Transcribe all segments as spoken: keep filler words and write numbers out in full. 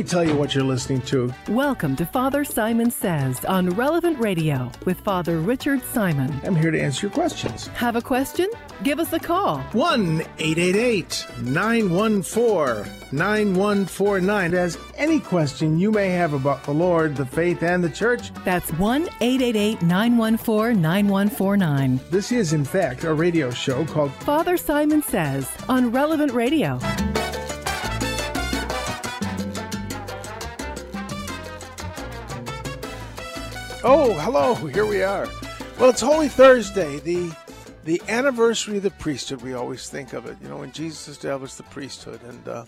tell you what you're listening to. Welcome to Father Simon Says on Relevant Radio with Father Richard Simon. I'm here to answer your questions. Have a question? Give us a call. one eight eight eight, nine one four, nine one four nine. Ask any question you may have about the Lord, the faith, and the church. That's one eight eight eight, nine one four, nine one four nine. This is, in fact, a radio show called Father Simon Says on Relevant Radio. Oh, hello, here we are. Well, it's Holy Thursday, the the anniversary of the priesthood. We always think of it, you know, when Jesus established the priesthood. And uh,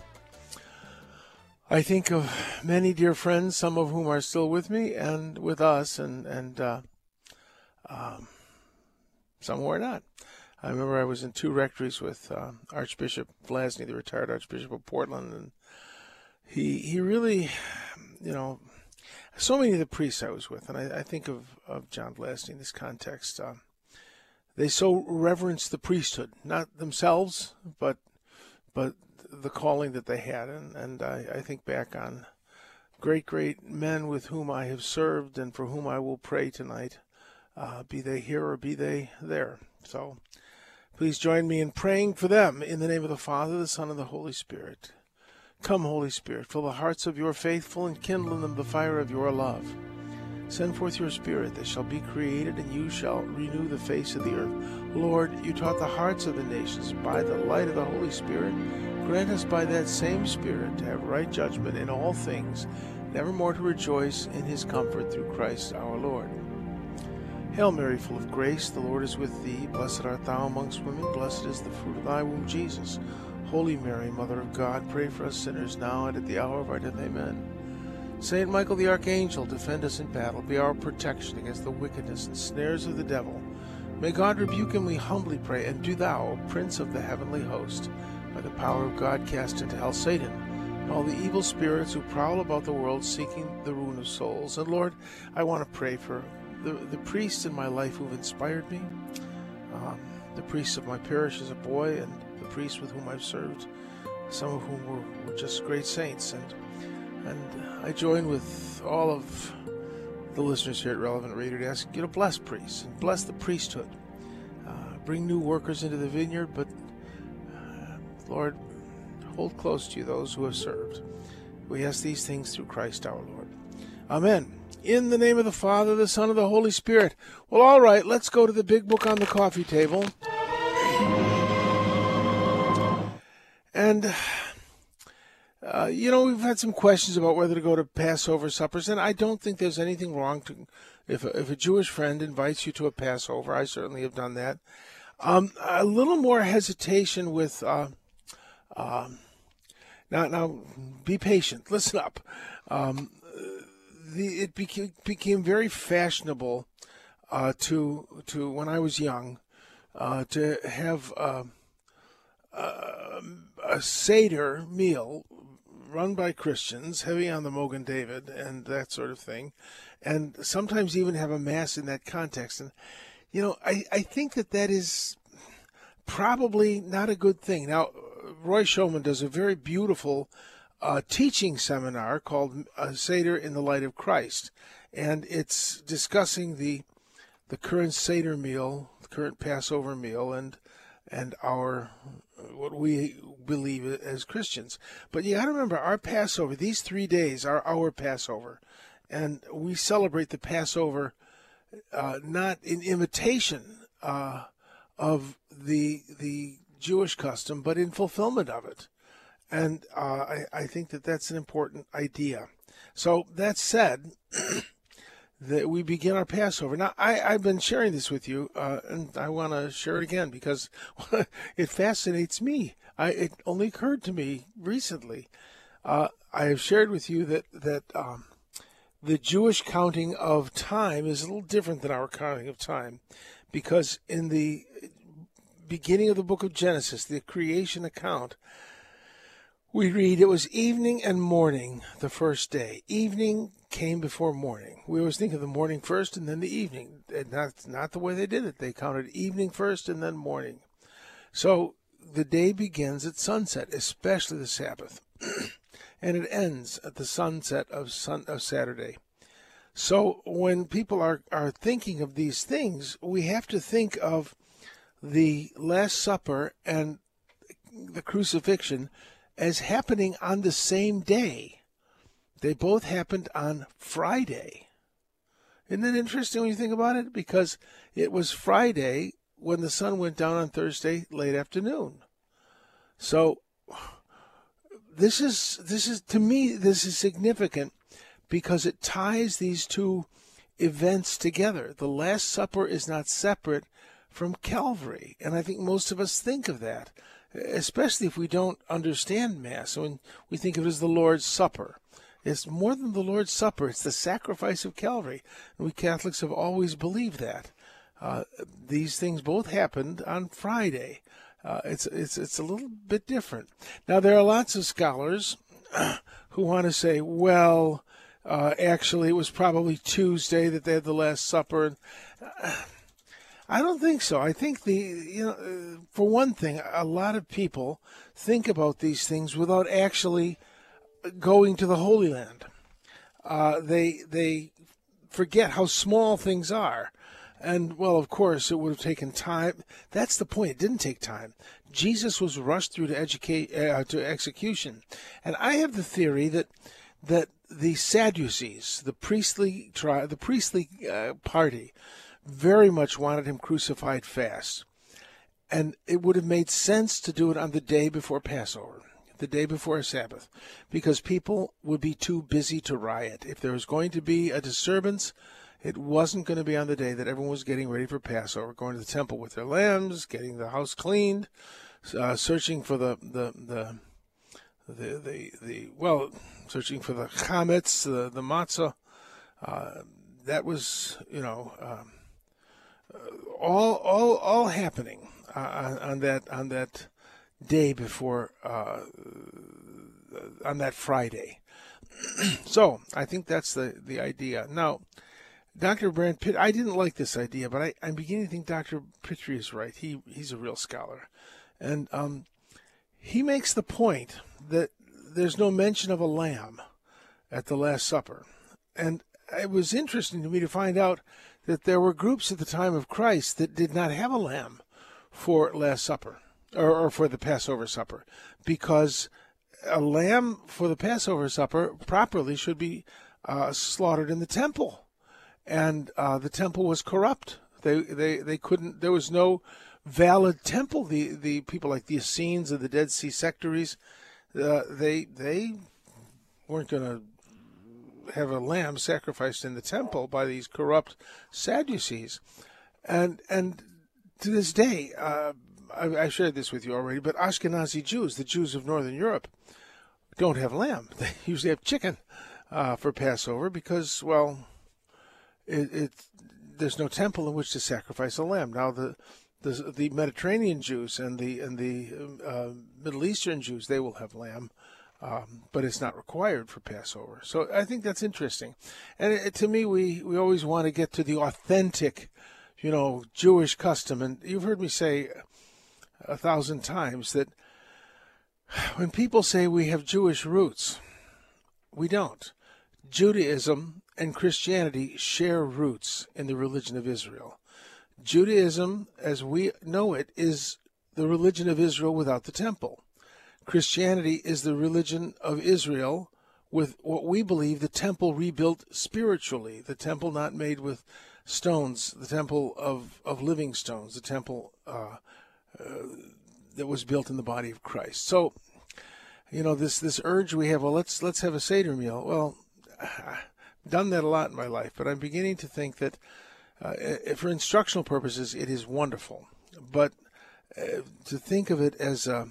I think of many dear friends, some of whom are still with me and with us, and, and uh, um, some who are not. I remember I was in two rectories with uh, Archbishop Vlasny, the retired Archbishop of Portland, and he he really, you know, so many of the priests I was with, and I, I think of, of John Vlasny in this context, uh, they so reverence the priesthood, not themselves, but but the calling that they had. And, and I, I think back on great, great men with whom I have served and for whom I will pray tonight, uh, be they here or be they there. So please join me in praying for them in the name of the Father, the Son, and the Holy Spirit. Come, Holy Spirit, fill the hearts of your faithful and kindle in them the fire of your love. Send forth your Spirit, they shall be created, and you shall renew the face of the earth. Lord, you taught the hearts of the nations by the light of the Holy Spirit. Grant us by that same Spirit to have right judgment in all things, nevermore to rejoice in his comfort through Christ our Lord. Hail Mary, full of grace, the Lord is with thee. Blessed art thou amongst women, blessed is the fruit of thy womb, Jesus. Holy Mary, Mother of God, pray for us sinners now and at the hour of our death. Amen. Saint Michael the Archangel, defend us in battle. Be our protection against the wickedness and snares of the devil. May God rebuke him, we humbly pray. And do thou, Prince of the heavenly host, by the power of God cast into hell Satan and all the evil spirits who prowl about the world seeking the ruin of souls. And Lord, I want to pray for the, the priests in my life who've inspired me, um, the priests of my parish as a boy, and the priests with whom I've served, some of whom were, were just great saints. And and I join with all of the listeners here at Relevant Radio to ask you to bless priests and bless the priesthood. Uh, bring new workers into the vineyard, but uh, Lord, hold close to you those who have served. We ask these things through Christ our Lord. Amen. In the name of the Father, the Son, and the Holy Spirit. Well, all right, let's go to the big book on the coffee table. And, uh, you know, we've had some questions about whether to go to Passover suppers, and I don't think there's anything wrong to, if a, if a Jewish friend invites you to a Passover. I certainly have done that. Um, a little more hesitation with, uh, um, now, now, be patient. Listen up. Um, the it became became very fashionable uh, to to when I was young uh, to have. Uh, Uh, a Seder meal run by Christians, heavy on the Mogen David and that sort of thing, and sometimes even have a mass in that context. And, you know, I, I think that that is probably not a good thing. Now, Roy Shulman does a very beautiful uh, teaching seminar called uh, Seder in the Light of Christ, and it's discussing the the current Seder meal, the current Passover meal, and and our what we believe as Christians. But you got to remember, our Passover, these three days are our Passover, and we celebrate the Passover uh, not in imitation uh, of the the Jewish custom, but in fulfillment of it. And uh, I, I think that that's an important idea. So that said, that we begin our Passover. Now, I, I've been sharing this with you, uh, and I want to share it again because it fascinates me. I, it only occurred to me recently. Uh, I have shared with you that, that um, the Jewish counting of time is a little different than our counting of time, because in the beginning of the book of Genesis, the creation account, we read, it was evening and morning the first day. Evening came before morning. We always think of the morning first and then the evening. And that's not the way they did it. They counted evening first and then morning. So the day begins at sunset, especially the Sabbath. and it ends at the sunset of sun of Saturday. So when people are, are thinking of these things, we have to think of the Last Supper and the crucifixion as happening on the same day. They both happened on Friday. Isn't it interesting when you think about it? Because it was Friday when the sun went down on Thursday late afternoon. So this is this is to me this is significant because it ties these two events together. The Last Supper is not separate from Calvary, and I think most of us think of that, especially if we don't understand Mass. When we think of it as the Lord's Supper, it's more than the Lord's Supper. It's the sacrifice of Calvary, and we Catholics have always believed that. Uh, these things both happened on Friday. Uh, it's it's it's a little bit different. Now, there are lots of scholars who want to say, well, uh, actually, it was probably Tuesday that they had the Last Supper. Uh, I don't think so. I think the you know, uh, for one thing, a lot of people think about these things without actually going to the Holy Land. Uh, they they forget how small things are. And, well, of course, it would have taken time. That's the point. It didn't take time. Jesus was rushed through to, educate, uh, to execution. And I have the theory that that the Sadducees, the priestly tri- the priestly uh, party, very much wanted him crucified fast. And it would have made sense to do it on the day before Passover, the day before Sabbath, because people would be too busy to riot. If there was going to be a disturbance, it wasn't going to be on the day that everyone was getting ready for Passover, going to the temple with their lambs, getting the house cleaned, uh, searching for the the, the the the the well, searching for the chametz, the the matzah. Uh, that was, you know, um, all all all happening uh, on, on that on that day before uh, on that Friday. So I think that's the the idea now. Doctor Brand Pitt, I didn't like this idea, but I, I'm beginning to think Doctor Pittry is right. He he's a real scholar. And um, he makes the point that there's no mention of a lamb at the Last Supper. And it was interesting to me to find out that there were groups at the time of Christ that did not have a lamb for Last Supper, or, or for the Passover supper, because a lamb for the Passover supper properly should be uh, slaughtered in the temple. And uh, the temple was corrupt. They, they they couldn't. There was no valid temple. The the people like the Essenes and the Dead Sea sectaries, uh, they they weren't going to have a lamb sacrificed in the temple by these corrupt Sadducees. And and to this day, uh, I, I shared this with you already. But Ashkenazi Jews, the Jews of Northern Europe, don't have lamb. They usually have chicken uh, for Passover because, well, It, it there's no temple in which to sacrifice a lamb. Now the the, the Mediterranean Jews and the and the uh, Middle Eastern Jews, they will have lamb, um, but it's not required for Passover. So I think that's interesting. And it, to me, we, we always want to get to the authentic, you know, Jewish custom. And you've heard me say a thousand times that when people say we have Jewish roots, we don't. Judaism and Christianity share roots in the religion of Israel. Judaism, as we know it, is the religion of Israel without the temple. Christianity is the religion of Israel with what we believe the temple rebuilt spiritually, the temple not made with stones, the temple of, of living stones, the temple uh, uh, that was built in the body of Christ. So, you know, this this urge we have, well, let's let's have a Seder meal. Well, I've done that a lot in my life, but I'm beginning to think that uh, for instructional purposes, it is wonderful. But uh, to think of it as a,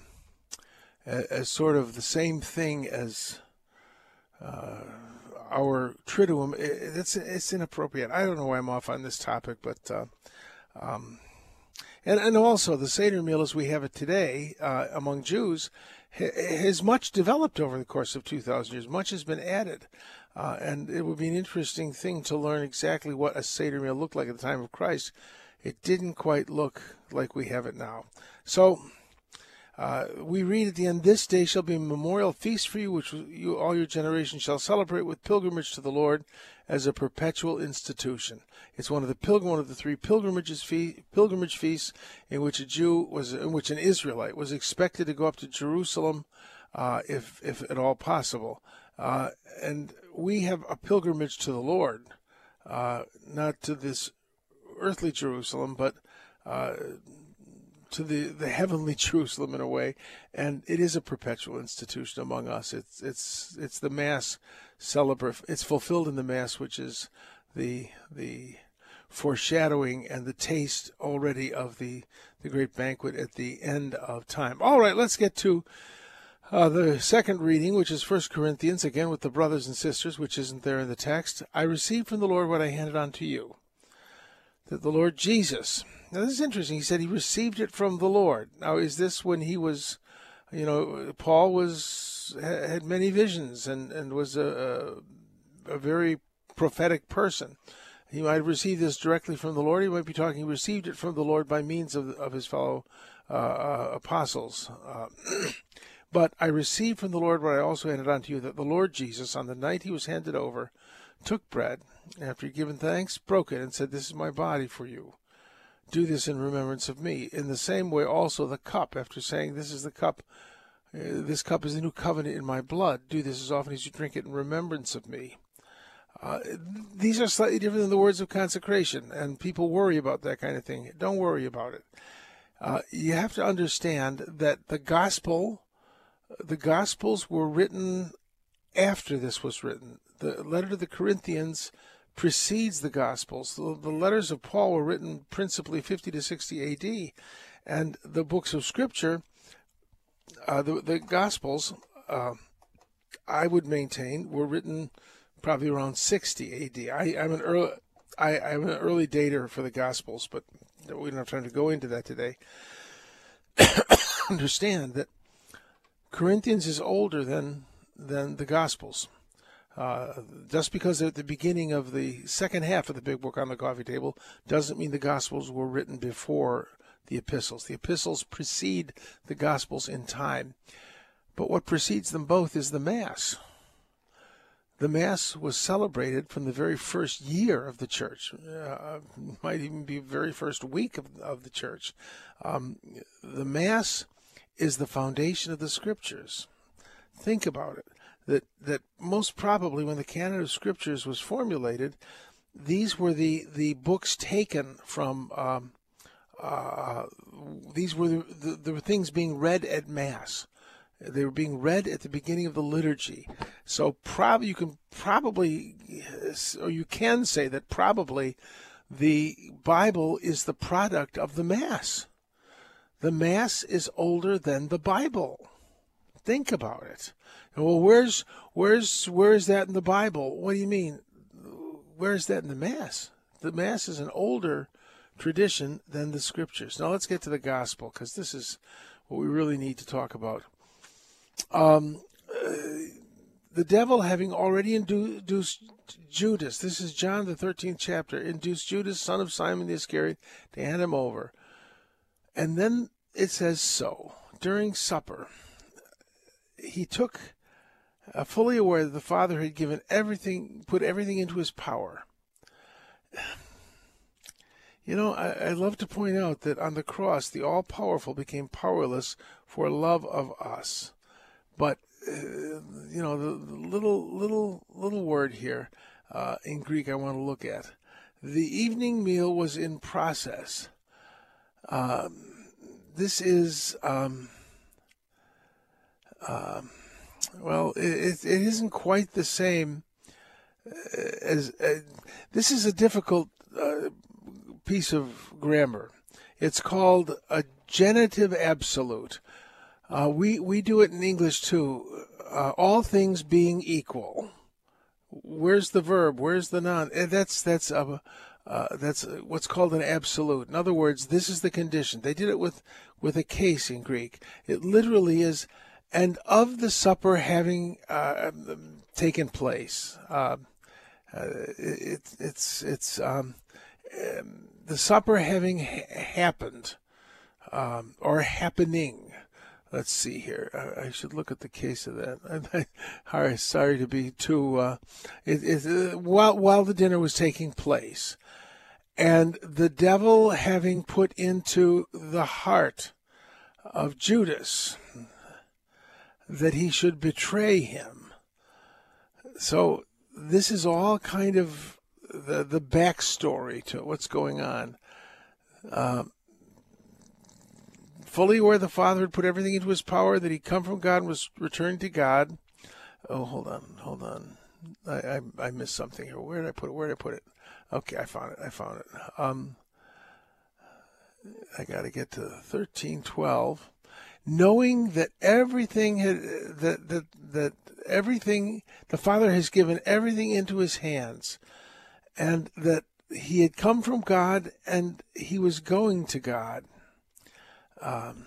as sort of the same thing as uh, our Triduum, it's it's inappropriate. I don't know why I'm off on this topic, but uh, um, and and also the Seder meal as we have it today uh, among Jews has much developed over the course of two thousand years. Much has been added. Uh, and it would be an interesting thing to learn exactly what a Seder meal looked like at the time of Christ. It didn't quite look like we have it now. So Uh, we read at the end, "This day shall be a memorial feast for you, which you all your generations shall celebrate with pilgrimage to the Lord as a perpetual institution." It's one of the pilgrim, one of the three pilgrimages fe- pilgrimage feasts in which a Jew was, in which an Israelite was expected to go up to Jerusalem, uh, if if at all possible. Uh, and we have a pilgrimage to the Lord, uh, not to this earthly Jerusalem, but uh, to the, the heavenly Jerusalem in a way, and it is a perpetual institution among us. It's it's it's the Mass celebrate. It's fulfilled in the Mass, which is the the foreshadowing and the taste already of the the great banquet at the end of time. All right, let's get to uh, the second reading, which is First Corinthians, again with the brothers and sisters, which isn't there in the text. "I received from the Lord what I handed on to you, that the Lord Jesus..." Now, this is interesting. He said he received it from the Lord. Now, is this when he was, you know, Paul was had many visions and, and was a, a, a very prophetic person. He might have received this directly from the Lord. He might be talking, he received it from the Lord by means of, of his fellow uh, uh, apostles. Uh, but I received from the Lord what I also handed on to you, that the Lord Jesus, on the night he was handed over, took bread, and after he had given thanks, broke it, and said, "This is my body for you. Do this in remembrance of me." In the same way also the cup, after saying, "This is the cup, uh, this cup is the new covenant in my blood. Do this as often as you drink it in remembrance of me." Uh, these are slightly different than the words of consecration, and people worry about that kind of thing. Don't worry about it. Uh, you have to understand that the gospel, the Gospels were written after this was written. The letter to the Corinthians precedes the Gospels. The, the letters of Paul were written principally fifty to sixty A D, and the books of Scripture, uh, the, the Gospels, uh, I would maintain, were written probably around sixty A D. I, I'm an early, I, I'm an early dater for the Gospels, but we don't have time to go into that today. Understand that Corinthians is older than than the Gospels. Uh, just because they're at the beginning of the second half of the big book on the coffee table doesn't mean the Gospels were written before the epistles. The epistles precede the Gospels in time. But what precedes them both is the Mass. The Mass was celebrated from the very first year of the church, uh, might even be the very first week of, of the church. Um, the Mass is the foundation of the Scriptures. Think about it. That that most probably when the canon of Scriptures was formulated, these were the, the books taken from, um, uh, these were the, the, the things being read at Mass. They were being read at the beginning of the liturgy. So probably you can probably, or you can say that probably the Bible is the product of the Mass. The Mass is older than the Bible. Think about it. Well, where's where's where is that in the Bible? What do you mean? Where is that in the Mass? The Mass is an older tradition than the Scriptures. Now let's get to the Gospel, because this is what we really need to talk about. Um, uh, the devil, having already induced Judas, this is John the thirteenth chapter, induced Judas, son of Simon the Iscariot, to hand him over. And then it says so, during supper, he took, uh, fully aware that the Father had given everything, put everything into his power. You know, I, I love to point out that on the cross, the all-powerful became powerless for love of us. But, uh, you know, the, the little, little, little word here uh, in Greek I want to look at. The evening meal was in process. Um, this is... Um, Um, well, it, it isn't quite the same as, uh, this is a difficult uh, piece of grammar. It's called a genitive absolute. Uh, we, we do it in English too. Uh, all things being equal. Where's the verb? Where's the noun? That's, that's, uh, uh, that's what's called an absolute. In other words, this is the condition. They did it with, with a case in Greek. It literally is, and of the supper having uh, taken place. Uh, uh, it, it's it's um, the supper having ha- happened um, or happening. let's see here. I, I should look at the case of that. I'm, I'm sorry to be too. Uh, it, it, uh, while while the dinner was taking place, and the devil having put into the heart of Judas that he should betray him. So this is all kind of the the backstory to what's going on. Um, fully aware the Father had put everything into his power, that he'd come from God and was returned to God. Oh, hold on, hold on. I, I, I missed something here. Where did I put it? Where did I put it? Okay, I found it. I found it. Um, I got to get to thirteen twelve. Knowing that everything had that that that everything the Father has given everything into his hands, and that he had come from God and he was going to God. Um,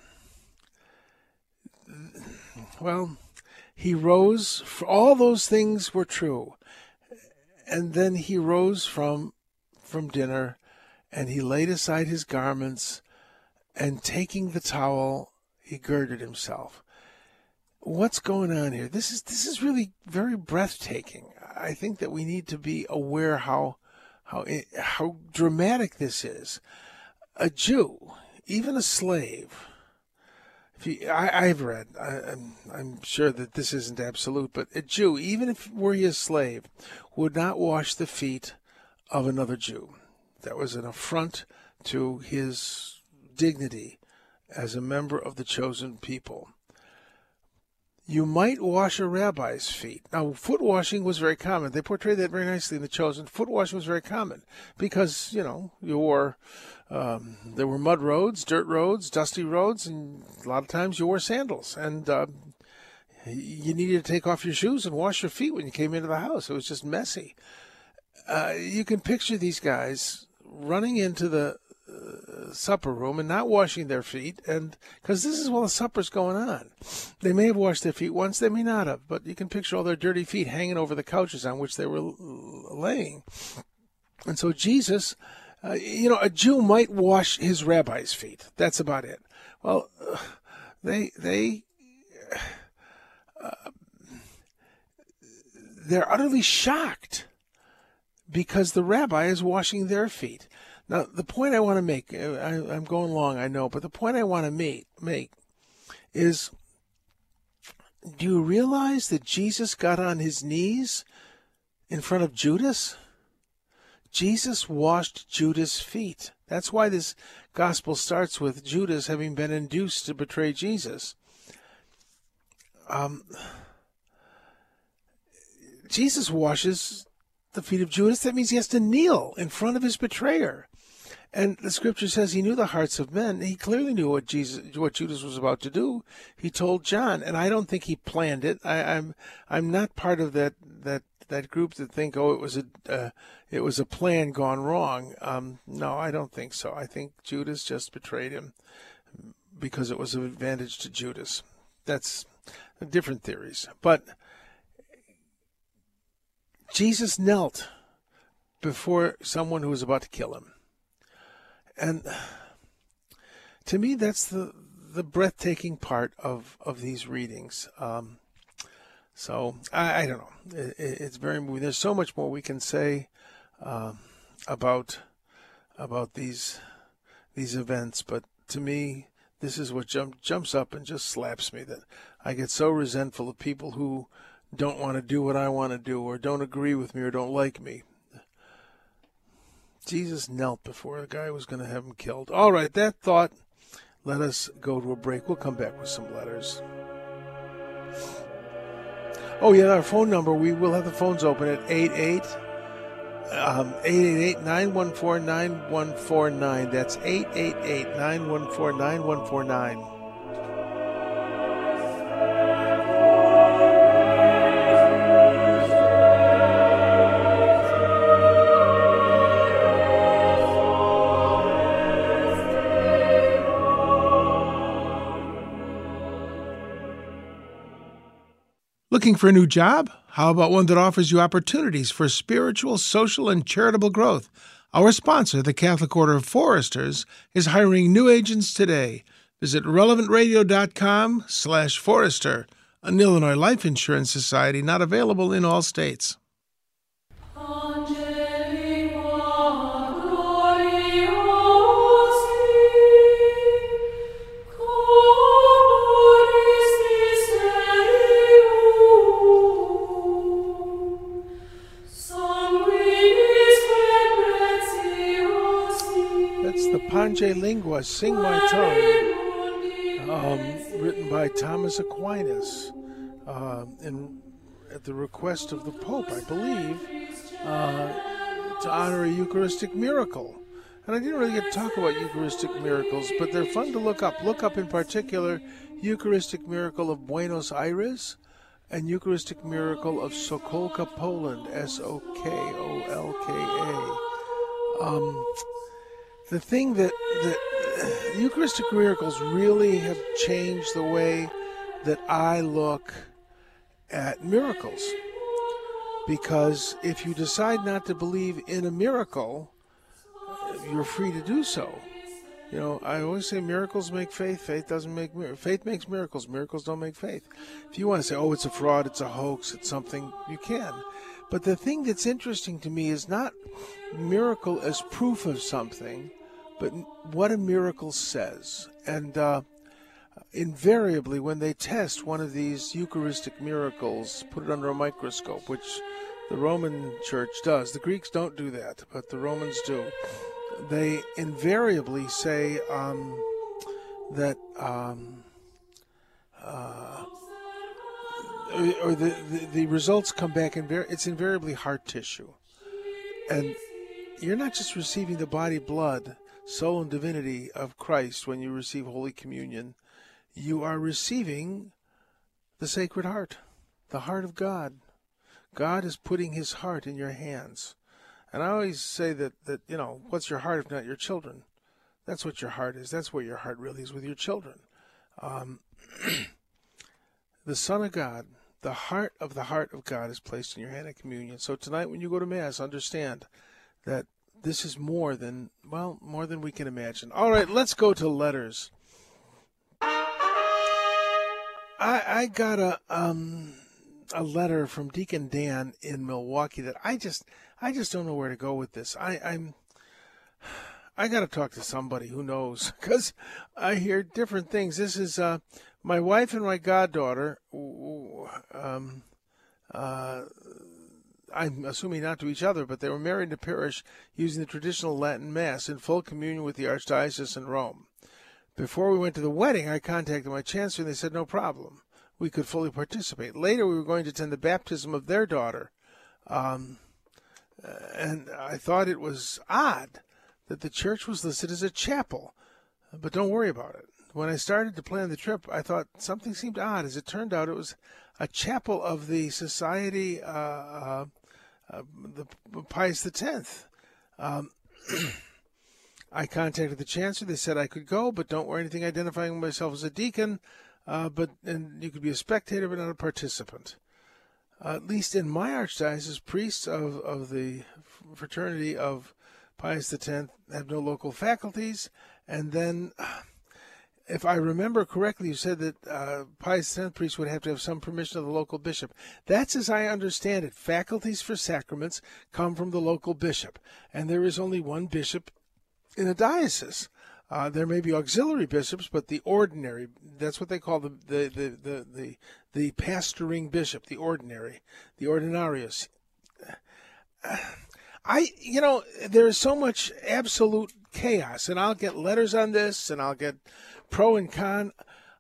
well, he rose. For all those things were true, and then he rose from from dinner, and he laid aside his garments, and taking the towel, he girded himself. What's going on here? This is this is really very breathtaking. I think that we need to be aware how how how dramatic this is. A Jew, even a slave. If you, I, I've read. I, I'm I'm sure that this isn't absolute, but a Jew, even if were he a slave, would not wash the feet of another Jew. That was an affront to his dignity as a member of the chosen people. You might wash a rabbi's feet. Now, foot washing was very common. They portray that very nicely in The Chosen. Foot washing was very common because, you know, you wore, um, there were mud roads, dirt roads, dusty roads, and a lot of times you wore sandals. And uh, you needed to take off your shoes and wash your feet when you came into the house. It was just messy. Uh, you can picture these guys running into the uh, supper room and not washing their feet, and because this is while the supper's going on. They may have washed their feet once, they may not have, but you can picture all their dirty feet hanging over the couches on which they were laying. And so Jesus, uh, you know, a Jew might wash his rabbi's feet. That's about it. Well, uh, they they uh, they're utterly shocked because the rabbi is washing their feet. Now, the point I want to make, I, I'm going long, I know, but the point I want to make, make is, do you realize that Jesus got on his knees in front of Judas? Jesus washed Judas' feet. That's why this gospel starts with Judas having been induced to betray Jesus. Um, Jesus washes the feet of Judas. That means he has to kneel in front of his betrayer. And the scripture says he knew the hearts of men. He clearly knew what Jesus, what Judas was about to do. He told John, and I don't think he planned it. I, I'm, I'm not part of that that that group that think, oh, it was a, uh, it was a plan gone wrong. Um, no, I don't think so. I think Judas just betrayed him because it was of advantage to Judas. That's different theories, but Jesus knelt before someone who was about to kill him. And to me, that's the the breathtaking part of, of these readings. Um, so, I, I don't know. It, it's very moving. There's so much more we can say um, about about these these events, but to me, this is what jump, jumps up and just slaps me, that I get so resentful of people who don't want to do what I want to do, or don't agree with me, or don't like me. Jesus knelt before a guy who was going to have him killed. All right, that thought, let us go to a break. We'll come back with some letters. Oh, yeah, our phone number, we will have the phones open at eight eight eight, nine one four, nine one four nine. That's eight eight eight, nine one four, nine one four nine. Looking for a new job? How about one that offers you opportunities for spiritual, social, and charitable growth? Our sponsor, the Catholic Order of Foresters, is hiring new agents today. Visit relevant radio dot com slash Forrester, an Illinois Life Insurance Society not available in all states. That's the Pange Lingua, Sing My Tongue, um, written by Thomas Aquinas, uh, in, at the request of the Pope, I believe, uh, to honor a Eucharistic miracle. And I didn't really get to talk about Eucharistic miracles, but they're fun to look up. Look up in particular Eucharistic miracle of Buenos Aires and Eucharistic miracle of Sokolka, Poland, S O K O L K A. Um, the thing that, that uh, Eucharistic miracles really have changed the way that I look at miracles. Because if you decide not to believe in a miracle, you're free to do so. You know, I always say miracles make faith. Faith doesn't make miracles. Faith makes miracles. Miracles don't make faith. If you want to say, oh, it's a fraud, it's a hoax, it's something, you can. But the thing that's interesting to me is not miracle as proof of something, but what a miracle says. And uh, invariably, when they test one of these Eucharistic miracles, put it under a microscope, which the Roman Church does. The Greeks don't do that, but the Romans do. They invariably say um, that, um, uh, or the, the, the results come back, invar- it's invariably heart tissue. And you're not just receiving the body, blood, soul, and divinity of Christ when you receive Holy Communion. You are receiving the Sacred Heart, the heart of God. God is putting his heart in your hands. And I always say that, that, you know, what's your heart if not your children? That's what your heart is. That's where your heart really is, with your children. Um, the Son of God, the heart of the heart of God is placed in your hand at communion. So tonight when you go to Mass, understand that this is more than, well, more than we can imagine. All right, let's go to letters. I, I got a um, a letter from Deacon Dan in Milwaukee that I just I just don't know where to go with this. I, I'm I got to talk to somebody who knows, because I hear different things. This is uh, my wife and my goddaughter. Um, uh, I'm assuming not to each other, but they were married in the parish using the traditional Latin Mass in full communion with the Archdiocese in Rome. Before we went to the wedding, I contacted my chancellor, and they said no problem. We could fully participate. Later, we were going to attend the baptism of their daughter. Um, and I thought it was odd that the church was listed as a chapel. But don't worry about it. When I started to plan the trip, I thought something seemed odd. As it turned out, it was a chapel of the Society, uh, uh, uh, the Pius the Tenth. Um, I contacted the chancellor. They said I could go, but don't wear anything identifying myself as a deacon. Uh, but and you could be a spectator, but not a participant. Uh, at least in my archdiocese, priests of, of the fraternity of Pius the Tenth have no local faculties. And then, if I remember correctly, you said that uh, Pius the Tenth priests would have to have some permission of the local bishop. That's as I understand it. Faculties for sacraments come from the local bishop, and there is only one bishop in a diocese. Uh, there may be auxiliary bishops, but the ordinary, that's what they call the the, the, the, the, the pastoring bishop, the ordinary, the ordinarius. I, you know, there is so much absolute chaos, and I'll get letters on this, and I'll get pro and con.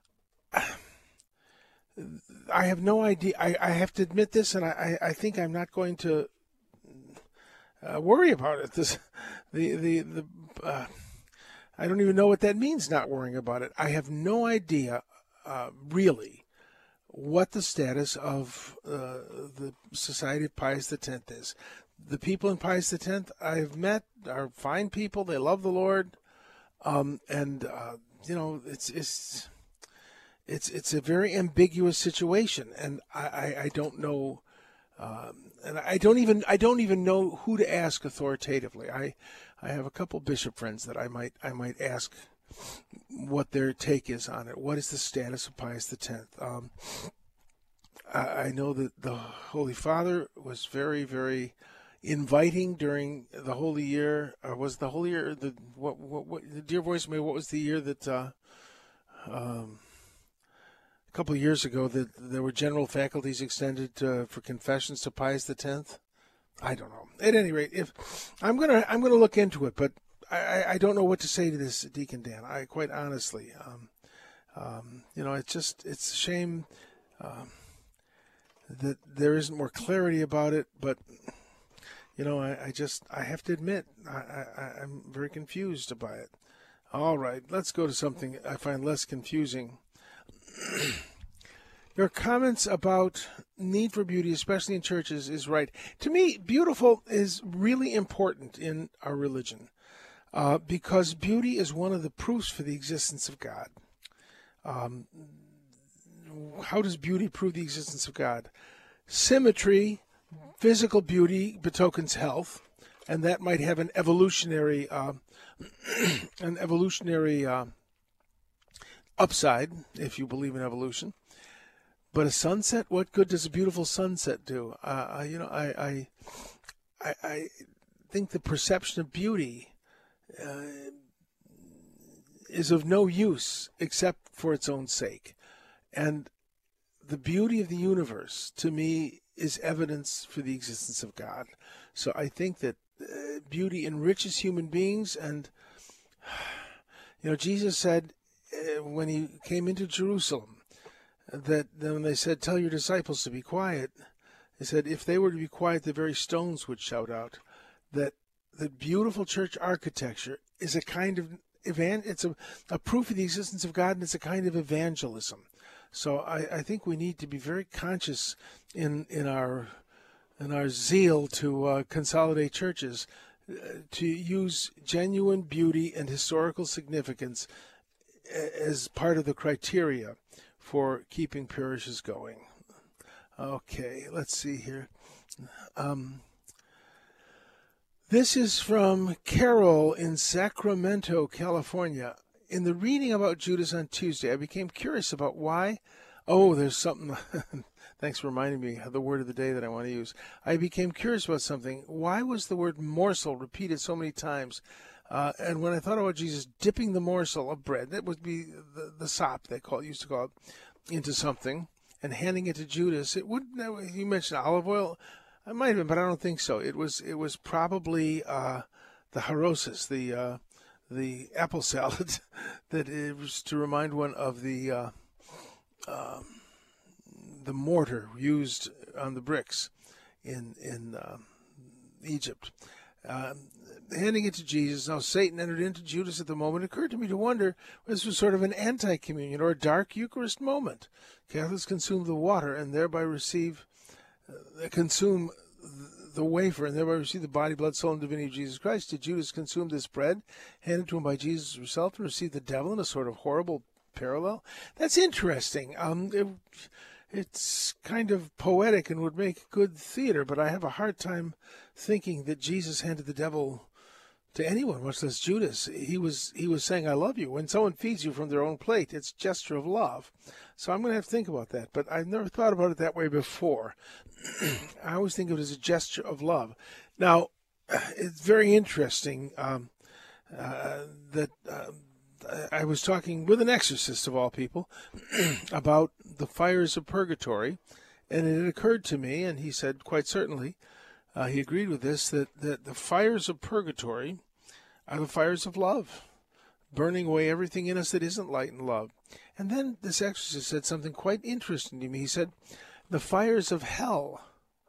I have no idea. I, I have to admit this, and I, I think I'm not going to uh, worry about it. This, the, the, the, uh, I don't even know what that means, not worrying about it. I have no idea, uh, really, what the status of uh, the Society of Pius the Tenth is. The people in Pius the Tenth I've met are fine people. They love the Lord, um, and uh, you know, it's it's it's it's a very ambiguous situation, and I, I, I don't know, um, and I don't even I don't even know who to ask authoritatively. I. I have a couple bishop friends that I might I might ask what their take is on it. What is the status of Pius the Tenth? Um, I, I know that the Holy Father was very, very inviting during the Holy Year. Or was the Holy Year the what? What? what the Dear Voice May. What was the year that? Uh, um, a couple of years ago, that there were general faculties extended uh, for confessions to Pius the Tenth. I don't know. At any rate, if I'm gonna I'm gonna look into it, but I, I don't know what to say to this, Deacon Dan. I quite honestly, um, um, you know, it's just it's a shame um, that there isn't more clarity about it. But you know, I, I just I have to admit I, I I'm very confused by it. All right, let's go to something I find less confusing. Your comments about need for beauty, especially in churches, is right. To me, beautiful is really important in our religion uh, because beauty is one of the proofs for the existence of God. Um, how does beauty prove the existence of God? Symmetry, physical beauty betokens health, and that might have an evolutionary, uh, an evolutionary uh, upside, if you believe in evolution. But a sunset, what good does a beautiful sunset do? Uh, you know, I, I, I, I think the perception of beauty uh, is of no use except for its own sake. And the beauty of the universe, to me, is evidence for the existence of God. So I think that uh, beauty enriches human beings. And, you know, Jesus said uh, when he came into Jerusalem, that when they said, tell your disciples to be quiet, he said, if they were to be quiet, the very stones would shout out. That the beautiful church architecture is a kind of, evan- it's a, a proof of the existence of God, and it's a kind of evangelism. So I, I think we need to be very conscious in, in our in our zeal to uh, consolidate churches, uh, to use genuine beauty and historical significance as part of the criteria for keeping parishes going. Okay, let's see here. Um, this is from Carol in Sacramento, California. In the reading about Judas on Tuesday, I became curious about why. Oh, there's something. Thanks for reminding me of the word of the day that I want to use. I became curious about something. Why was the word morsel repeated so many times? Uh, and when I thought about Jesus dipping the morsel of bread, that would be the, the sop they call used to call it, into something, and handing it to Judas, it would. You mentioned olive oil, it might have been, but I don't think so. It was it was probably uh, the harosis, the uh, the apple salad, that it was to remind one of the uh, uh, the mortar used on the bricks in in uh, Egypt. Uh, handing it to Jesus. Now, Satan entered into Judas at the moment. It occurred to me to wonder, this was sort of an anti-communion or a dark Eucharist moment. Catholics consume the water and thereby receive, uh, consume the wafer and thereby receive the body, blood, soul, and divinity of Jesus Christ. Did Judas consume this bread handed to him by Jesus himself and receive the devil in a sort of horrible parallel? That's interesting. Um, it, It's kind of poetic and would make good theater, but I have a hard time thinking that Jesus handed the devil to anyone, much less Judas. He was he was saying, I love you. When someone feeds you from their own plate, it's a gesture of love. So I'm going to have to think about that, but I've never thought about it that way before. I always think of it as a gesture of love. Now, it's very interesting um, uh, that... Uh, I was talking with an exorcist, of all people, about the fires of purgatory, and it had occurred to me, and he said quite certainly, uh, he agreed with this, that, that the fires of purgatory are the fires of love, burning away everything in us that isn't light and love. And then this exorcist said something quite interesting to me. He said, the fires of hell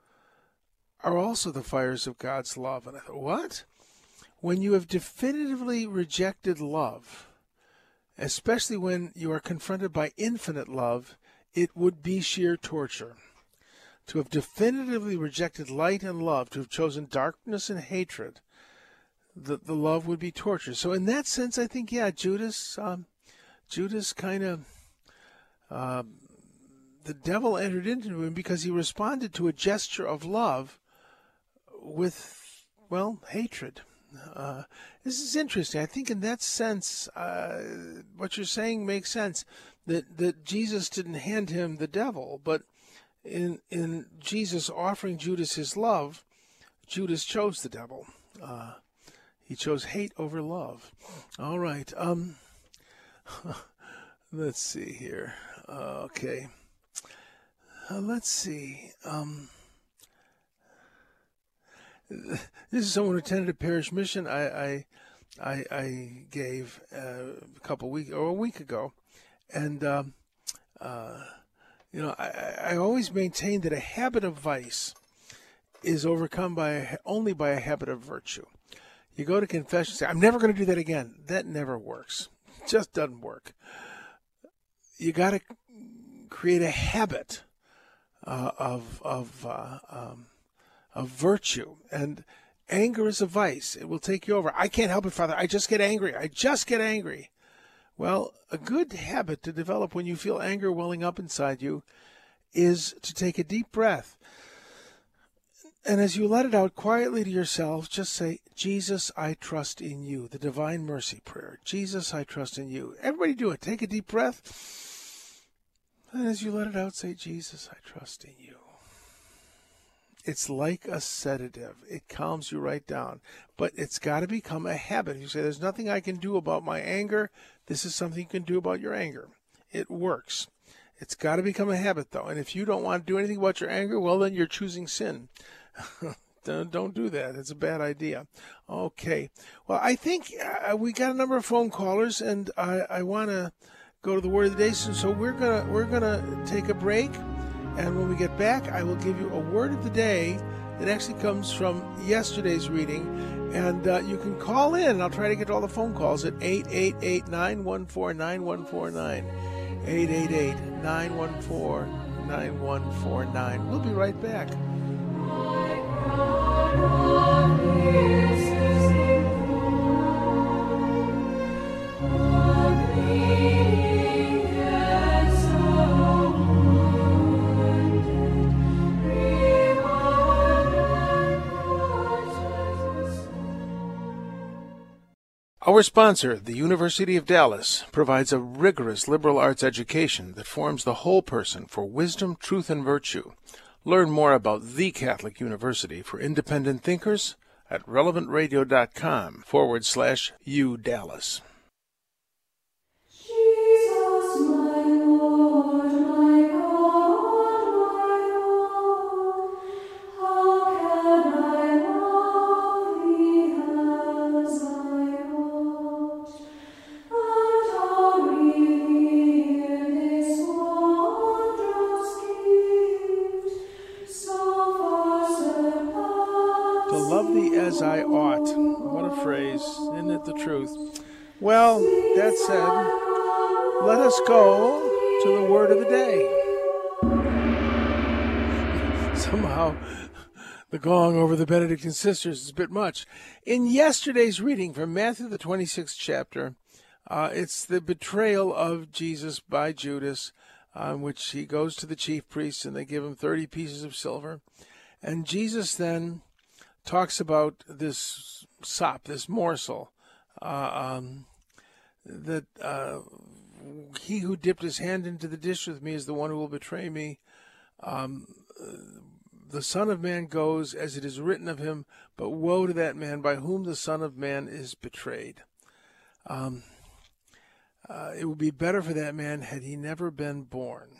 are also the fires of God's love. And I thought, what? When you have definitively rejected love, especially when you are confronted by infinite love, it would be sheer torture. To have definitively rejected light and love, to have chosen darkness and hatred, the, the love would be torture. So in that sense, I think, yeah, Judas, um, Judas kind of, uh, the devil entered into him because he responded to a gesture of love with, well, hatred. Uh, this is interesting. I think in that sense, uh, what you're saying makes sense. That that Jesus didn't hand him the devil, but in in Jesus offering Judas his love, Judas chose the devil. Uh, he chose hate over love. All right. Um, let's see here. Uh, okay. Uh, let's see. Um, this is someone who attended a parish mission I I, I, I gave uh, a couple weeks or a week ago, and um, uh, you know I, I always maintain that a habit of vice is overcome by a, only by a habit of virtue. You go to confession, say, "I'm never going to do that again." That never works. It just doesn't work. You got to create a habit uh, of of uh, um, of virtue, and anger is a vice. It will take you over. I can't help it, Father. I just get angry. I just get angry. Well, a good habit to develop when you feel anger welling up inside you is to take a deep breath. And as you let it out quietly to yourself, just say, "Jesus, I trust in you," the Divine Mercy Prayer. Jesus, I trust in you. Everybody do it. Take a deep breath. And as you let it out, say, "Jesus, I trust in you." It's like a sedative. It calms you right down. But it's got to become a habit. You say, "There's nothing I can do about my anger." This is something you can do about your anger. It works. It's got to become a habit, though. And if you don't want to do anything about your anger, well, then you're choosing sin. Don't do that. It's a bad idea. Okay. Well, I think uh, we got a number of phone callers, and I, I want to go to the word of the day. So, so we're gonna we're gonna take a break, and when we get back, I will give you a word of the day that actually comes from yesterday's reading, and uh, you can call in. I'll try to get to all the phone calls at eight eight eight, nine one four, nine one four nine, eight eight eight, nine one four, nine one four nine. We'll be right back. Our sponsor, the University of Dallas, provides a rigorous liberal arts education that forms the whole person for wisdom, truth, and virtue. Learn more about the Catholic University for independent thinkers at relevantradio.com forward slash UDallas. Jesus, my Lord, my God, my all, how can I love thee as I ought, and revere this wondrous gift, so far surpassing. To love thee as I ought. What a phrase. Isn't it the truth? Well, that said, let us go to the word of the day. Somehow, the gong over the Benedictine sisters is a bit much. In yesterday's reading from Matthew, the twenty-sixth chapter, uh, it's the betrayal of Jesus by Judas, on uh, which he goes to the chief priests and they give him thirty pieces of silver. And Jesus then talks about this sop, this morsel, uh, um, that uh, he who dipped his hand into the dish with me is the one who will betray me. Um, the Son of Man goes as it is written of him, but woe to that man by whom the Son of Man is betrayed. Um, uh, it would be better for that man had he never been born.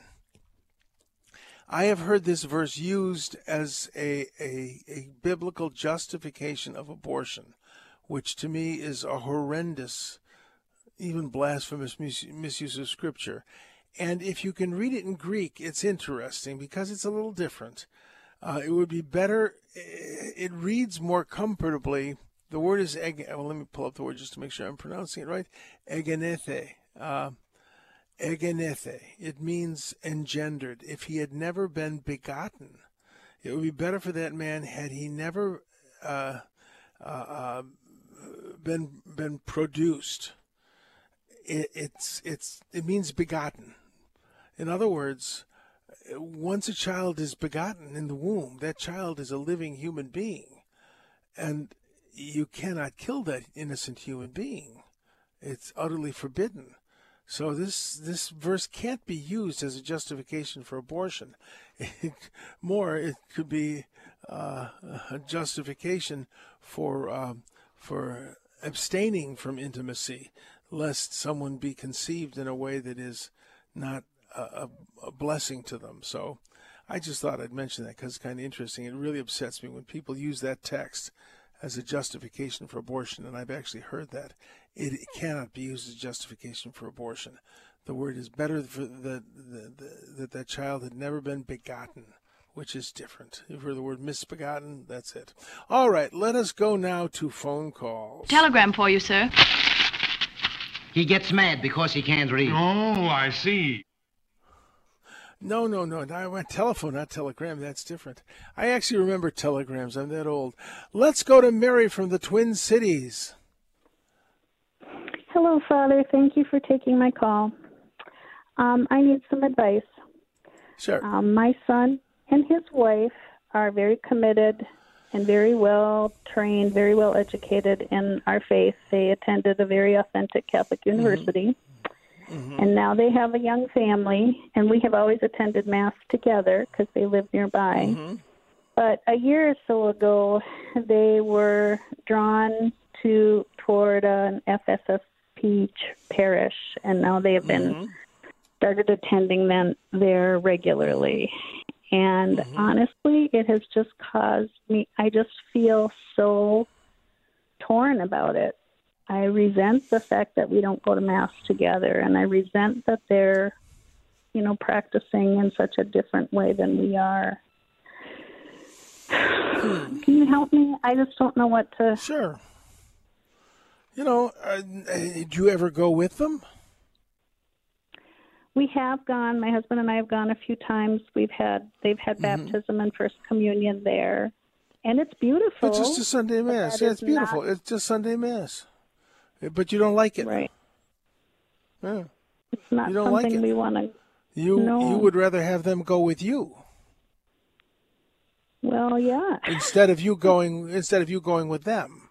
I have heard this verse used as a, a, a biblical justification of abortion, which to me is a horrendous, even blasphemous mis- misuse of Scripture. And if you can read it in Greek, it's interesting because it's a little different. Uh, it would be better, it reads more comfortably. The word is, well, let me pull up the word just to make sure I'm pronouncing it right. Egenethe. Uh, Egenethe. It means engendered. If he had never been begotten, it would be better for that man had he never uh, uh, uh, been been produced. It, it's it's it means begotten. In other words, once a child is begotten in the womb, that child is a living human being, and you cannot kill that innocent human being. It's utterly forbidden. So this this verse can't be used as a justification for abortion. It, more, it could be uh, a justification for um, for abstaining from intimacy, lest someone be conceived in a way that is not a, a blessing to them. So I just thought I'd mention that because it's kind of interesting. It really upsets me when people use that text as a justification for abortion, and I've actually heard that. It, it cannot be used as justification for abortion. The word is better for the, the, the, that that child had never been begotten, which is different. You've heard the word misbegotten? That's it. All right, let us go now to phone calls. Telegram for you, sir. He gets mad because he can't read. Oh, I see. No, no, no. I went telephone, not telegram. That's different. I actually remember telegrams. I'm that old. Let's go to Mary from the Twin Cities. Hello, Father. Thank you for taking my call. Um, I need some advice. Sure. Um, my son and his wife are very committed and very well trained, very well educated in our faith. They attended a very authentic Catholic university. Mm-hmm. Mm-hmm. And now they have a young family, and we have always attended Mass together because they live nearby. Mm-hmm. But a year or so ago, they were drawn to toward an F S S P parish, and now they have been mm-hmm. started attending them there regularly. And mm-hmm. honestly, it has just caused me, I just feel so torn about it. I resent the fact that we don't go to Mass together, and I resent that they're, you know, practicing in such a different way than we are. Hmm. Can you help me? I just don't know what to... Sure. You know, uh, did you ever go with them? We have gone. My husband and I have gone a few times. We've had, they've had mm-hmm. baptism and First Communion there, and it's beautiful. It's just a Sunday Mass. Yeah, it's beautiful. Not... It's just Sunday Mass. But you don't like it. Right. Yeah. It's not you don't something like it. we want to You no. You would rather have them go with you. Well, yeah. Instead of you going instead of you going with them.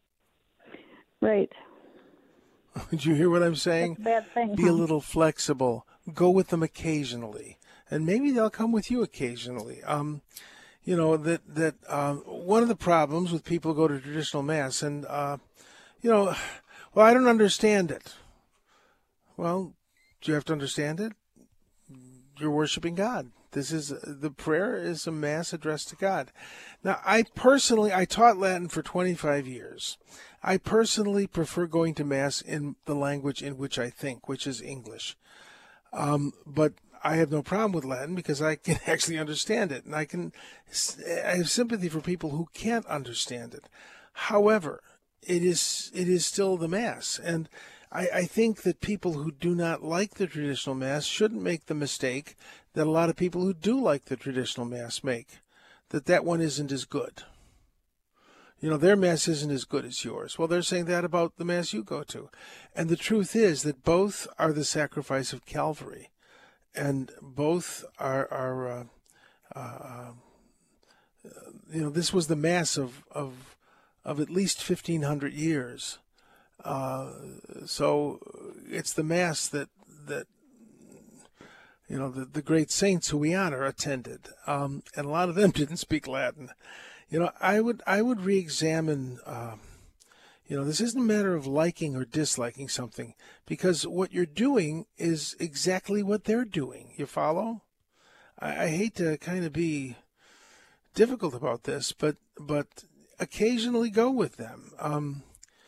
Right. Did you hear what I'm saying? That's a bad thing. Be huh? a little flexible. Go with them occasionally. And maybe they'll come with you occasionally. Um you know, that that um, one of the problems with people who go to traditional Mass and uh you know, well, I don't understand it. Well, do you have to understand it? You're worshiping God. This is the prayer is a Mass addressed to God. Now, I personally, I taught Latin for twenty-five years. I personally prefer going to Mass in the language in which I think, which is English. Um, but I have no problem with Latin because I can actually understand it, and I can. I have sympathy for people who can't understand it. However, it is it is still the Mass, and I, I think that people who do not like the traditional Mass shouldn't make the mistake that a lot of people who do like the traditional Mass make, that that one isn't as good. You know, their Mass isn't as good as yours. Well, they're saying that about the Mass you go to. And the truth is that both are the sacrifice of Calvary, and both are, are uh, uh, you know, this was the Mass of, of, of at least fifteen hundred years. Uh, so it's the Mass that, that you know, the, the great saints who we honor attended. Um, and a lot of them didn't speak Latin. You know, I would I would re-examine, uh, you know, this isn't a matter of liking or disliking something, because what you're doing is exactly what they're doing. You follow? I, I hate to kind of be difficult about this, but but occasionally go with them. Um,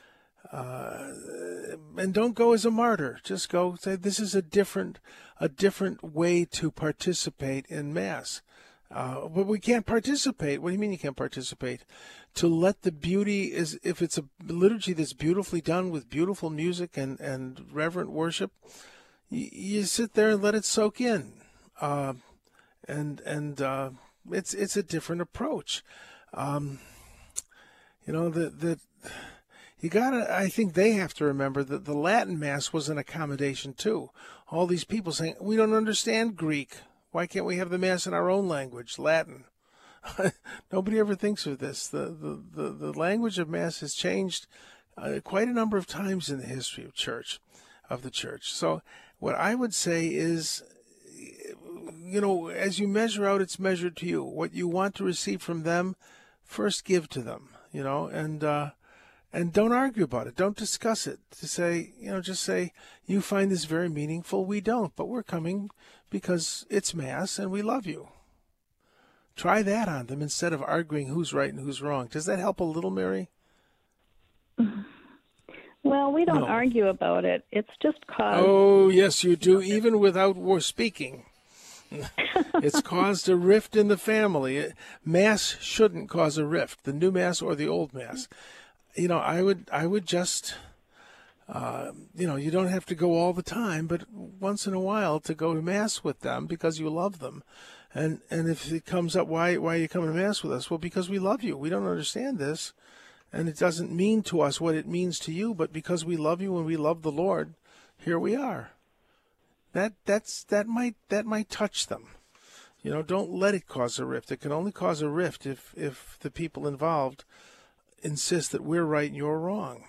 uh, and don't go as a martyr. Just go say this is a different a different way to participate in Mass. Uh, but we can't participate. What do you mean you can't participate? To let the beauty is, if it's a liturgy that's beautifully done with beautiful music and, and reverent worship, you, you sit there and let it soak in. Uh, and and uh, it's it's a different approach. Um, you know that that you gotta. I think they have to remember that the Latin Mass was an accommodation too. All these people saying we don't understand Greek. Why can't we have the Mass in our own language, Latin? Nobody ever thinks of this. The, the, the, the language of Mass has changed uh, quite a number of times in the history of church, of the church. So what I would say is, you know, as you measure out, it's measured to you. What you want to receive from them, first give to them, you know, and uh, and don't argue about it. Don't discuss it. To say, you know, just say, you find this very meaningful. We don't, but we're coming because it's Mass and we love you. Try that on them instead of arguing who's right and who's wrong. Does that help a little, Mary? Well, we don't No. argue about it. It's just cause. Oh, yes, you do, even without war speaking. It's caused a rift in the family. Mass shouldn't cause a rift, the new Mass or the old Mass. You know, I would, I would just, uh, you know, you don't have to go all the time, but once in a while to go to Mass with them because you love them. And and if it comes up, why why are you coming to Mass with us? Well, because we love you. We don't understand this, and it doesn't mean to us what it means to you, but because we love you and we love the Lord, here we are. That that's that might that might touch them. You know, don't let it cause a rift. It can only cause a rift if if the people involved insist that we're right and you're wrong.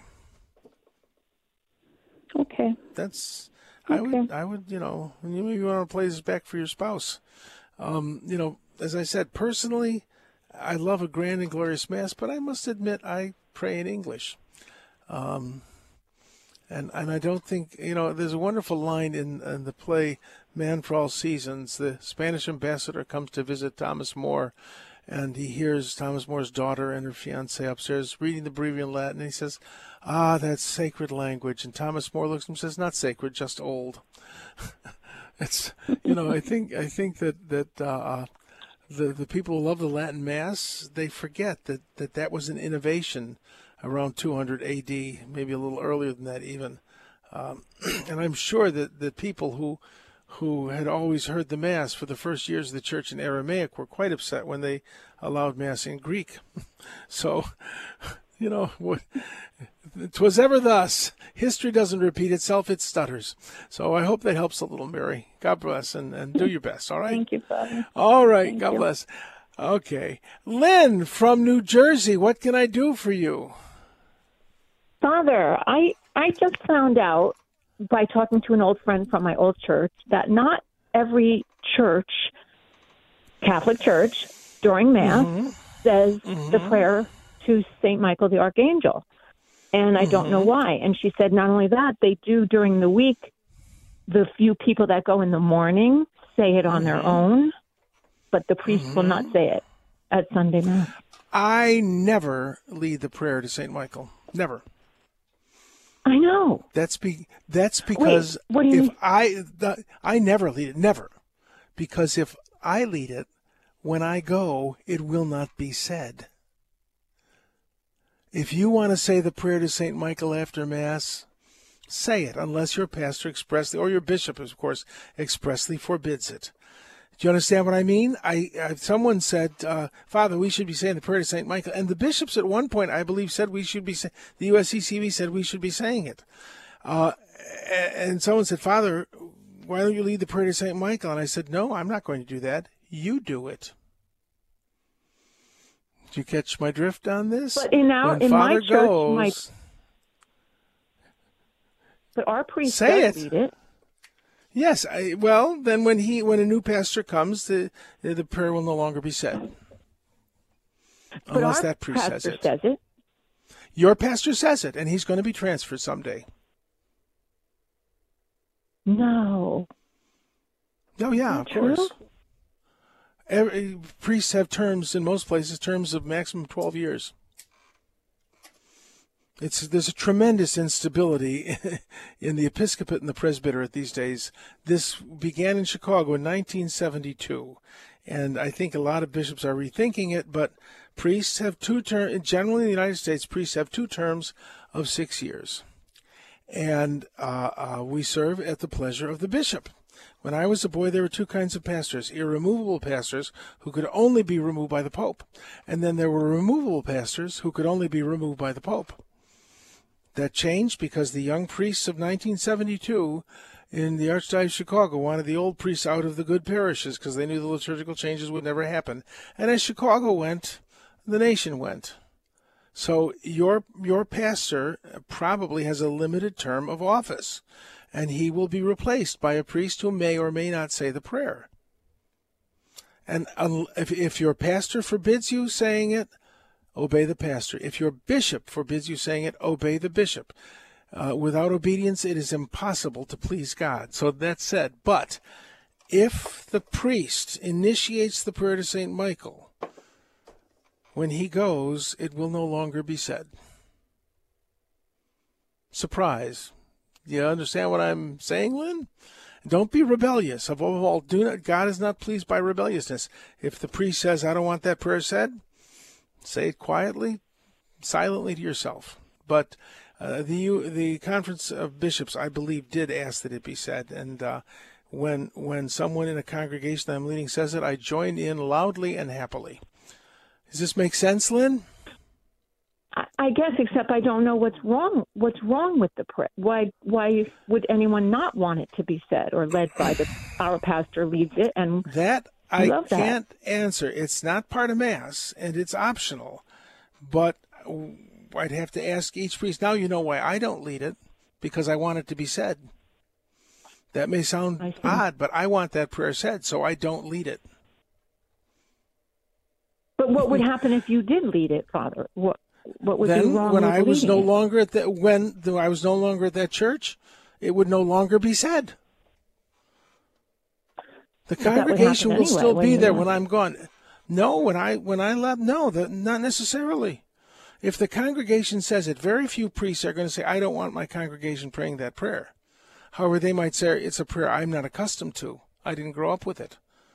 Okay. That's I would Okay. I would you know, you maybe want to play this back for your spouse. Um, you know, as I said, personally, I love a grand and glorious Mass, but I must admit I pray in English. Um, and and I don't think, you know, there's a wonderful line in, in the play Man for All Seasons. The Spanish ambassador comes to visit Thomas More, and he hears Thomas More's daughter and her fiancé upstairs reading the Breviary in Latin, and he says, ah, that's sacred language. And Thomas More looks at him and says, not sacred, just old. It's, you know, I think I think that that uh, the the people who love the Latin Mass, they forget that, that that was an innovation around two hundred A D, maybe a little earlier than that even. Um, and I'm sure that the people who who had always heard the Mass for the first years of the Church in Aramaic were quite upset when they allowed Mass in Greek. So, you know, what, 'twas ever thus. History doesn't repeat itself, it stutters. So I hope that helps a little, Mary. God bless, and, and do your best, all right? Thank you, Father. All right, Thank God you. bless. Okay. Lynn from New Jersey, what can I do for you? Father, I I just found out by talking to an old friend from my old church that not every church, Catholic church, during Mass Mm-hmm. says the prayer to Saint Michael the Archangel. And I don't know why. And she said not only that, they do during the week, the few people that go in the morning say it on their own, but the priest will not say it at Sunday Mass. I never lead the prayer to Saint Michael. Never. I know. That's be that's because what do you if mean? I the, I never lead it, never, because if I lead it, when I go, it will not be said. If you want to say the prayer to Saint Michael after Mass, say it, unless your pastor expressly, or your bishop, of course, expressly forbids it. Do you understand what I mean? I, I someone said, uh, Father, we should be saying the prayer to Saint Michael, and the bishops at one point, I believe, said we should be. Say, the U S C C B said we should be saying it, uh, and someone said, Father, why don't you lead the prayer to Saint Michael? And I said, no, I'm not going to do that. You do it. Did you catch my drift on this? But in our when in Father my church, goes, my but our priest Say does it. read it. Yes, I, well, then when he when a new pastor comes, the the prayer will no longer be said, But unless our that priest pastor says it. says it. Your pastor says it, and he's going to be transferred someday. No. Oh yeah, Is of that true? course. Every, priests have terms in most places, terms of maximum twelve years. It's there's a tremendous instability in the episcopate and the presbyterate these days. This began in Chicago in nineteen seventy-two, and I think a lot of bishops are rethinking it. But priests have two terms. Generally, in the United States, priests have two terms of six years, and uh, uh, we serve at the pleasure of the bishop. When I was a boy, there were two kinds of pastors: irremovable pastors who could only be removed by the Pope, and then there were removable pastors who could only be removed by the Pope. That changed because the young priests of nineteen seventy-two in the Archdiocese of Chicago wanted the old priests out of the good parishes because they knew the liturgical changes would never happen. And as Chicago went, the nation went. So your your pastor probably has a limited term of office, and he will be replaced by a priest who may or may not say the prayer. And if, if your pastor forbids you saying it, obey the pastor. If your bishop forbids you saying it, obey the bishop. Uh, without obedience, it is impossible to please God. So that said, but if the priest initiates the prayer to Saint Michael, when he goes, it will no longer be said. Surprise. Do you understand what I'm saying, Lynn? Don't be rebellious. Above all, do not, God is not pleased by rebelliousness. If the priest says, I don't want that prayer said, say it quietly, silently to yourself. But uh, the the Conference of Bishops, I believe, did ask that it be said. And uh, when when someone in a congregation that I'm leading says it, I join in loudly and happily. Does this make sense, Lynn? I guess, except I don't know what's wrong. What's wrong with the prayer? Why? Why would anyone not want it to be said or led by the our pastor leads it? And that I love can't that. answer. It's not part of Mass, and it's optional. But I'd have to ask each priest. Now you know why I don't lead it, because I want it to be said. That may sound odd, but I want that prayer said, so I don't lead it. But what would happen if you did lead it, Father? What? What would then, be wrong when with I was no leading it? longer at that, when the, I was no longer at that church, it would no longer be said. The But that would congregation happen will still anyway be when there you when left. I'm gone. No, when I when I left, no, that not necessarily. If the congregation says it, very few priests are going to say, "I don't want my congregation praying that prayer." However, they might say it's a prayer I'm not accustomed to. I didn't grow up with it.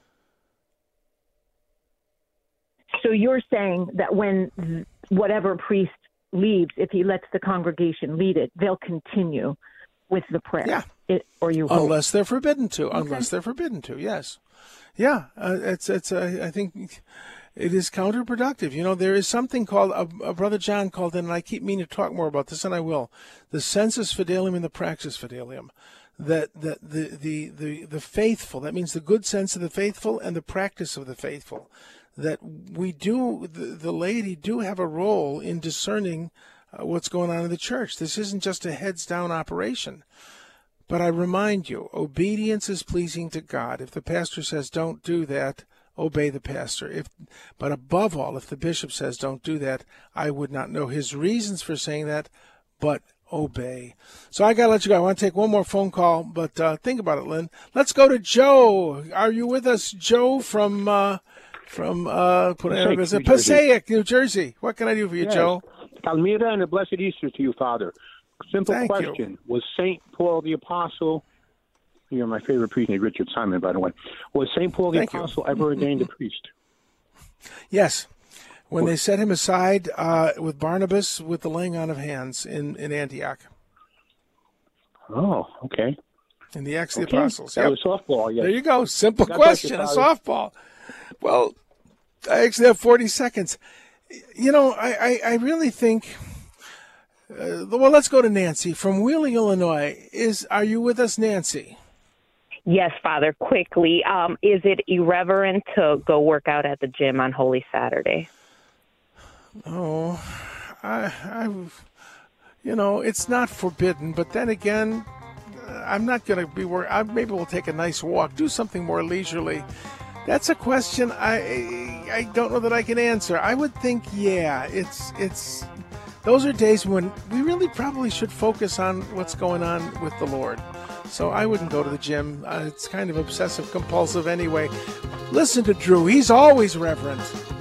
So you're saying that when whatever priest leaves, if he lets the congregation lead it, they'll continue with the prayer. Yeah. It, or you hope. Unless they're forbidden to. Okay. Unless they're forbidden to. Yes. Yeah. Uh, it's it's. Uh, I think it is counterproductive. You know, there is something called a, a Brother John called in, and I keep meaning to talk more about this, and I will. The sensus fidelium and the praxis fidelium. That that the the the the faithful. That means the good sense of the faithful and the practice of the faithful. That we do, the, the laity do have a role in discerning uh, what's going on in the church. This isn't just a heads-down operation. But I remind you, obedience is pleasing to God. If the pastor says don't do that, obey the pastor. If, but above all, if the bishop says don't do that, I would not know his reasons for saying that, but obey. So I got to let you go. I want to take one more phone call, but uh, think about it, Lynn. Let's go to Joe. Are you with us, Joe, from... Uh, From uh, Passaic, is it New Jersey. Passaic, New Jersey? What can I do for you, Yes. Joe? Palmyra and a blessed Easter to you, Father. Simple Thank you. question. Was Saint Paul the Apostle, you're my favorite priest, Richard Simon, by the way, was Saint Paul the Thank you. Apostle ever ordained a priest? Yes. When they set him aside uh, with Barnabas with the laying on of hands in, in Antioch, Oh, okay. in the Acts of okay. the Apostles. That Yep. was softball, yes. There you go. Simple God bless you, question, a Father. softball. Well, I actually have forty seconds. You know, I, I, I really think, uh, well, let's go to Nancy from Wheeling, Illinois. Is Are you with us, Nancy? Yes, Father, quickly. Um, is it irreverent to go work out at the gym on Holy Saturday? Oh, I, I, you know, it's not forbidden, but then again, I'm not going to be worried. I, maybe we'll take a nice walk, do something more leisurely. That's a question I I don't know that I can answer. I would think, yeah, it's it's those are days when we really probably should focus on what's going on with the Lord. So I wouldn't go to the gym. Uh, it's kind of obsessive compulsive anyway. Listen to Drew. He's always reverent.